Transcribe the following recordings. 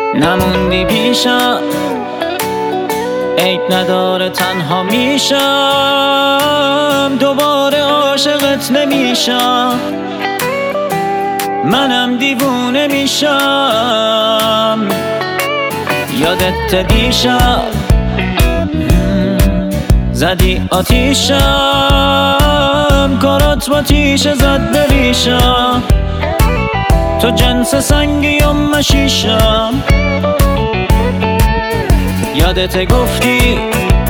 نموندی پیشم، عیب نداره تنها میشم، دوباره عاشقت نمیشم، منم دیوونه میشم. یادت دیشب زدی آتیشم، کارات با تیشه زد به ریشم، تو جنس سنگی و مشیشم. یادت گفتی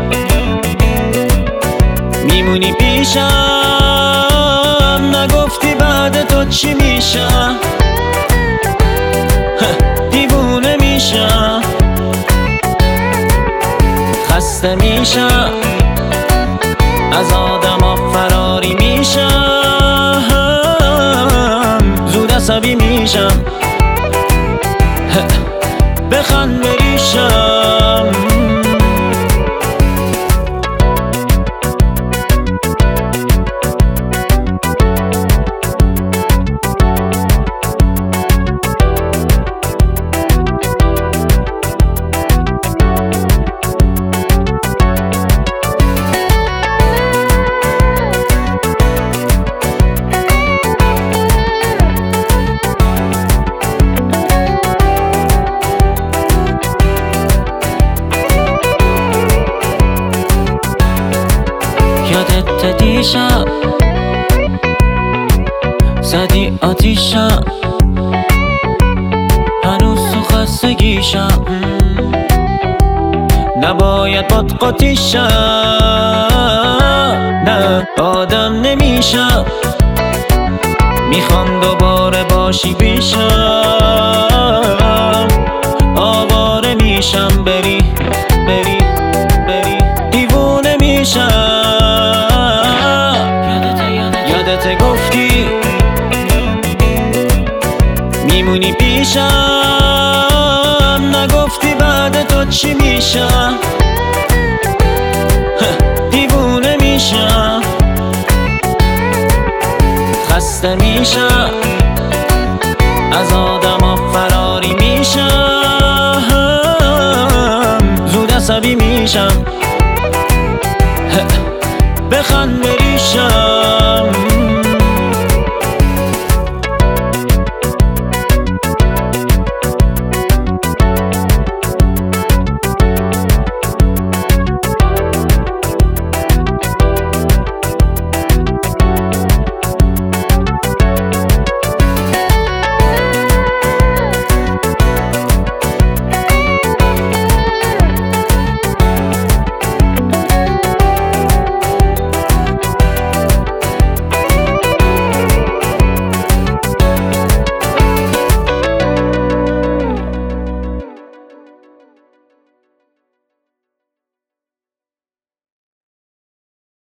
میمونی پیشم، نگفتی بعد تو چی میشم، دیوونه میشم، خسته میشم، از آدما فراری میشم، زود عصبی میشم، بخند بریشم. یادت دیشب زدی آتیشم، هنوز تو خستگیشم، نباید باد قاطیشم، نه آدم نمیشم، میخوام دوباره باشی پیشم، آواره میشم، بری بری بری، دیوونه میشم. یادت گفتی میمونی پیشم، نگفتی بعد تو چی میشم، دیوونه میشم، خسته میشم، از آدما فراری میشم، زود عصبی میشم، بخند